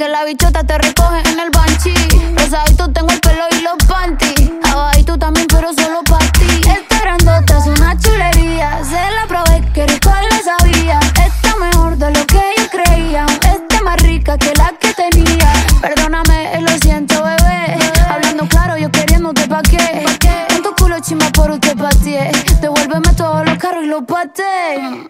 que la bichota te recoge en el banchi. Rosadito tengo el pelo y los panties. Abajito también, pero solo pa' ti. Esta grandota es una chulería. Se la probé, que rico le sabía. Está mejor de lo que yo creía. Está más rica que la que tenía. Perdóname, lo siento, bebé. Hablando claro, yo queriéndote pa' qué. Con tu culo chimba por usted pateé. Devuélveme todos los carros y los pateé.